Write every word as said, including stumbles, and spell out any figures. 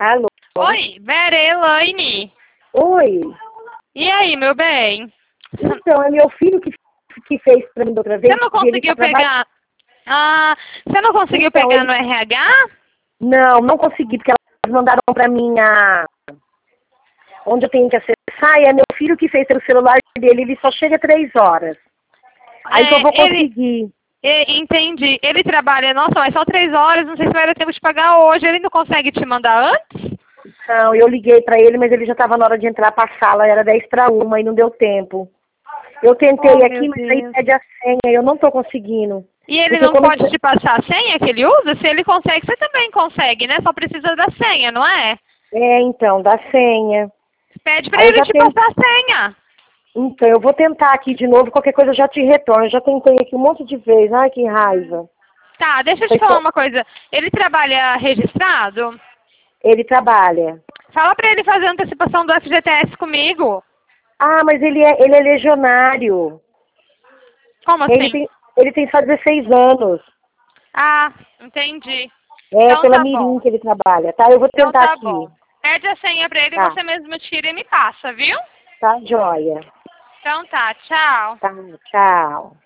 Alô? Oi, Vera, é Elaine. Oi. E aí, meu bem? Então, é meu filho que, que fez pra mim da outra vez. Você não e ele conseguiu tá pegar... Ah, você não conseguiu Então, pegar ele- no R H? Não, não consegui, porque elas mandaram pra mim a... onde eu tenho que acessar, e é meu filho que fez pelo celular dele, ele só chega três horas. Aí que eu vou É, ele... conseguir. é, entendi. Ele trabalha, nossa, mas só três horas, não sei se vai dar tempo de pagar hoje. Ele não consegue te mandar antes? Não, eu liguei pra ele, mas ele já tava na hora de entrar pra sala, era dez para uma e não deu tempo. Eu tentei Oh, aqui, meu mas aí Deus. pede a senha, eu não tô conseguindo. E ele Porque não como... pode te passar a senha que ele usa? Se ele consegue, você também consegue, né? Só precisa da senha, não é? É, então, da senha. Pede pra Aí eu ele já te tentei. passar a senha. Então, eu vou tentar aqui de novo, qualquer coisa eu já te retorno. Eu já tentei aqui um monte de vezes. Ai, que raiva. Tá, deixa eu te Foi falar só- uma coisa. Ele trabalha registrado? Ele trabalha. Fala pra ele fazer a antecipação do F G T S comigo. Ah, mas ele é, ele é legionário. Como Ele assim? tem, ele tem só dezesseis anos. Ah, entendi. É Então pela tá bom. Mirim que ele trabalha, tá? Eu vou Então tentar tá aqui. bom. Pede a senha pra ele e Tá, você mesmo tira e me passa, viu? tá, joia. Então tá, tchau. Tá, tchau.